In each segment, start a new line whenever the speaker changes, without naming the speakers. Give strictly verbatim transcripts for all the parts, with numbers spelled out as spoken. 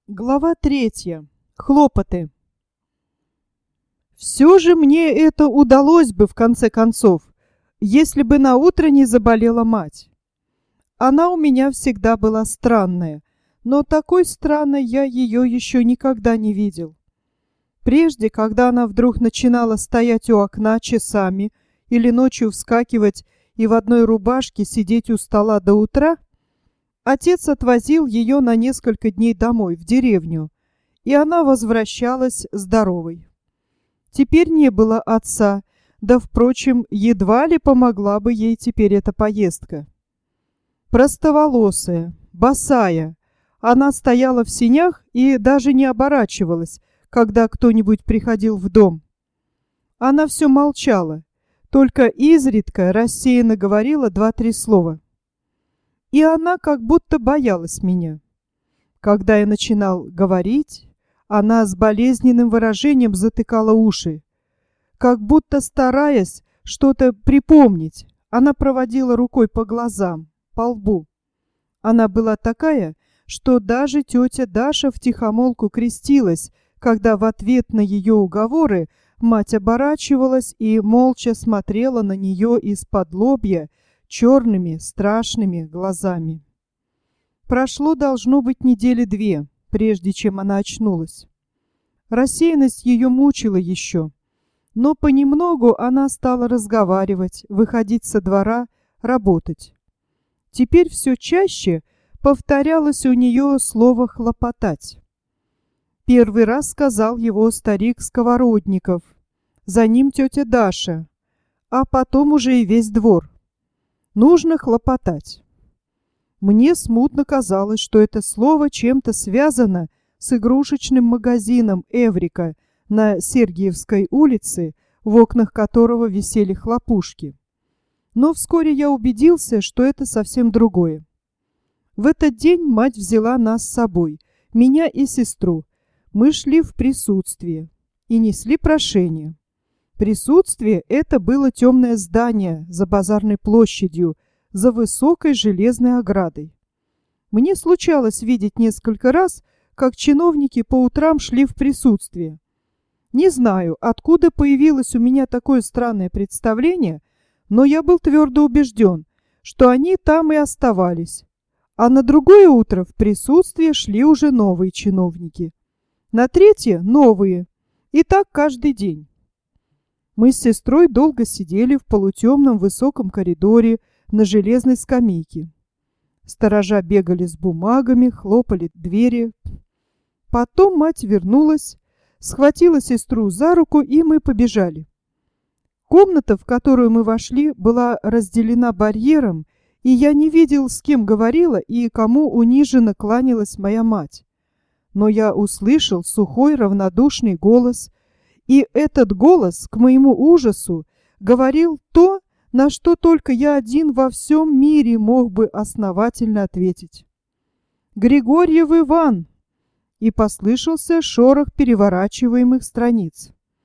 Глава третья. Хлопоты. Все же мне это удалось бы в конце концов, если бы наутро не заболела мать. Она у меня всегда была странная, но такой странной я ее еще никогда не видел. Прежде, когда она вдруг начинала стоять у окна часами или ночью вскакивать и в одной рубашке сидеть у стола до утра, отец отвозил ее на несколько дней домой, в деревню, и она возвращалась здоровой. Теперь не было отца, да, впрочем, едва ли помогла бы ей теперь эта поездка. Простоволосая, босая, она стояла в сенях и даже не оборачивалась, когда кто-нибудь приходил в дом. Она все молчала, только изредка рассеянно говорила два-три слова. И она как будто боялась меня. Когда я начинал говорить, она с болезненным выражением затыкала уши. Как будто стараясь что-то припомнить, она проводила рукой по глазам, по лбу. Она была такая, что даже тетя Даша втихомолку крестилась, когда в ответ на ее уговоры мать оборачивалась и молча смотрела на нее из-под лобья черными страшными глазами. Прошло, должно быть, недели две, прежде чем она очнулась. Рассеянность ее мучила еще, но понемногу она стала разговаривать, выходить со двора, работать. Теперь все чаще повторялось у нее слово «хлопотать». Первый раз сказал его старик Сковородников, за ним тетя Даша, а потом уже и весь двор. Нужно хлопотать. Мне смутно казалось, что это слово чем-то связано с игрушечным магазином «Эврика» на Сергиевской улице, в окнах которого висели хлопушки. Но вскоре я убедился, что это совсем другое. В этот день мать взяла нас с собой, меня и сестру. Мы шли в присутствие и несли прошение. Присутствие — это было темное здание за базарной площадью, за высокой железной оградой. Мне случалось видеть несколько раз, как чиновники по утрам шли в присутствие. Не знаю, откуда появилось у меня такое странное представление, но я был твердо убежден, что они там и оставались. А на другое утро в присутствие шли уже новые чиновники. На третье — новые. И так каждый день. Мы с сестрой долго сидели в полутемном высоком коридоре на железной скамейке. Сторожа бегали с бумагами, хлопали двери. Потом мать вернулась, схватила сестру за руку, и мы побежали. Комната, в которую мы вошли, была разделена барьером, и я не видел, с кем говорила и кому униженно кланялась моя мать. Но я услышал сухой равнодушный голос, и этот голос, к моему ужасу, говорил то, на что только я один во всем мире мог бы основательно ответить. «Григорьев Иван!» И послышался шорох переворачиваемых страниц.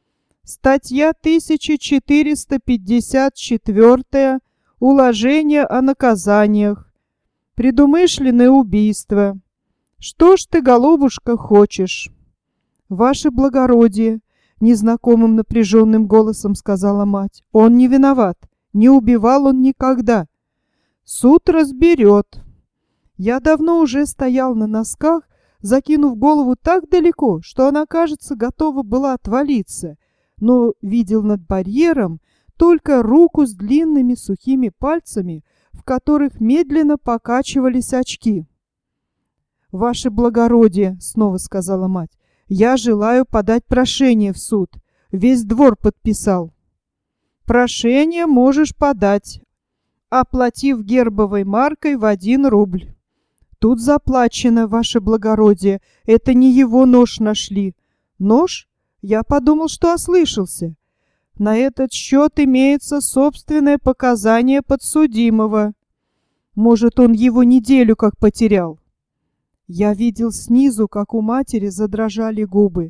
Статья тысяча четыреста пятьдесят четыре. Уложение о наказаниях. Предумышленное убийство. Что ж ты, голубушка, хочешь? Ваше благородие, незнакомым напряженным голосом сказала мать, он не виноват. Не убивал он никогда. Суд разберет. Я давно уже стоял на носках, закинув голову так далеко, что она, кажется, готова была отвалиться, но видел над барьером только руку с длинными сухими пальцами, в которых медленно покачивались очки. «Ваше благородие», — снова сказала мать, — «я желаю подать прошение в суд. Весь двор подписал». «Прошение можешь подать, оплатив гербовой маркой в один рубль». «Тут заплачено, ваше благородие, это не его нож нашли». «Нож? Я подумал, что ослышался. На этот счет имеется собственное показание подсудимого. Может, он его неделю как потерял». Я видел снизу, как у матери задрожали губы.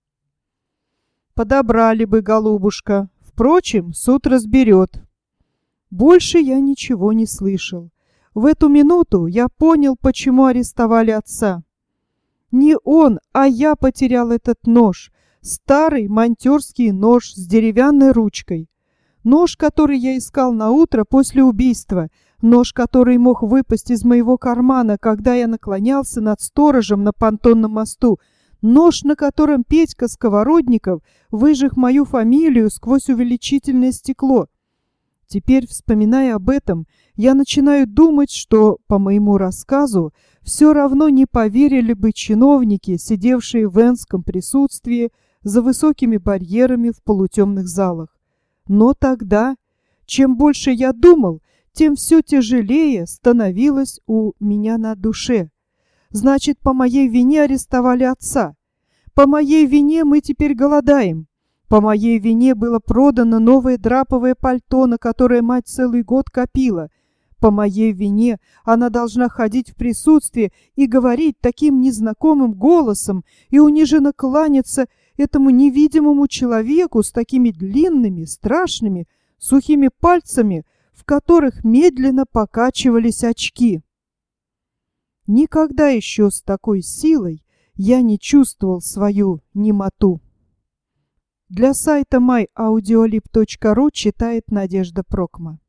«Подобрали бы, голубушка. Впрочем, суд разберет». Больше я ничего не слышал. В эту минуту я понял, почему арестовали отца. Не он, а я потерял этот нож. Старый монтёрский нож с деревянной ручкой. Нож, который я искал на утро после убийства. Нож, который мог выпасть из моего кармана, когда я наклонялся над сторожем на понтонном мосту. Нож, на котором Петька Сковородников выжег мою фамилию сквозь увеличительное стекло. Теперь, вспоминая об этом, я начинаю думать, что, по моему рассказу, все равно не поверили бы чиновники, сидевшие в энском присутствии за высокими барьерами в полутемных залах. Но тогда, чем больше я думал, тем все тяжелее становилось у меня на душе. Значит, по моей вине арестовали отца. По моей вине мы теперь голодаем. По моей вине было продано новое драповое пальто, на которое мать целый год копила. По моей вине она должна ходить в присутствии и говорить таким незнакомым голосом и униженно кланяться этому невидимому человеку с такими длинными, страшными, сухими пальцами, в которых медленно покачивались очки. Никогда еще с такой силой я не чувствовал свою немоту. Для сайта май аудиолиб точка ру читает Надежда Прокма.